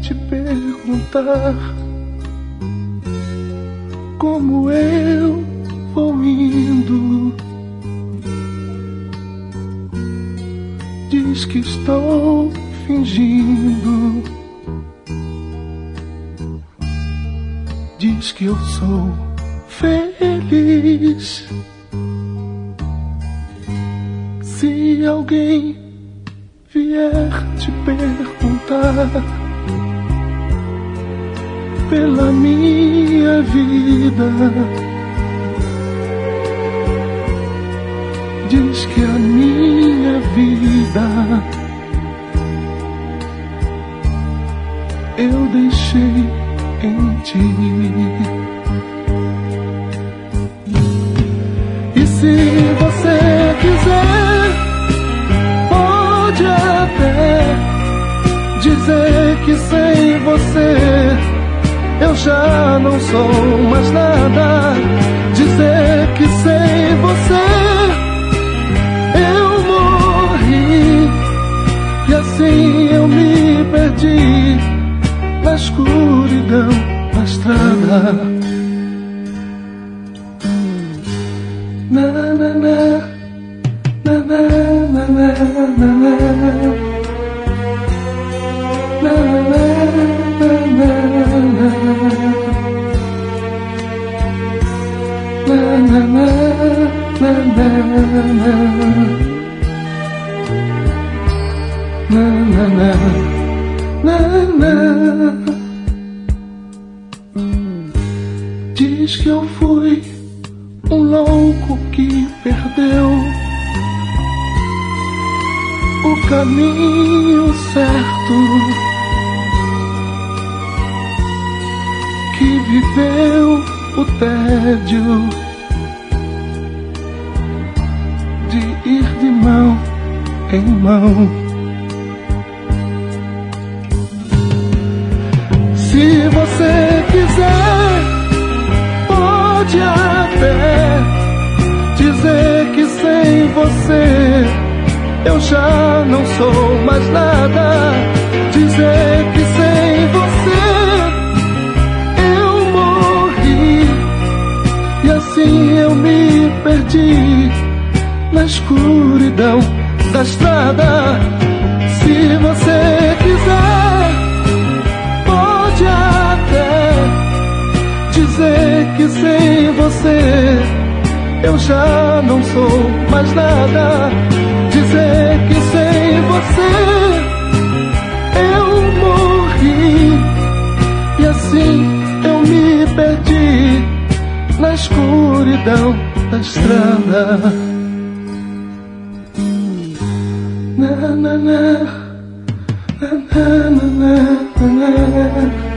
te perguntar como eu vou indo. Diz que estou fingindo. Diz que eu sou feliz. Se alguém vier te perguntar pela minha vida, diz que a minha vida eu deixei em ti. E se você quiser, pode até dizer que sem você eu já não sou mais nada. Dizer que sem você eu morri, e assim eu me perdi na escuridão da estrada. Na na na na na na na na na diz que eu fui um louco que perdeu o caminho certo, que viveu o tédio de ir de mão em mão. Se você quiser, pode até dizer que sem você eu já não sou mais nada. Dizer que sem você eu morri, e assim eu me perdi na escuridão da estrada. Se você quiser, pode até dizer que sem você eu já não sou mais nada. Dizer que sem você eu morri, e assim eu me perdi na escuridão da estrada. Na na na na na na na na.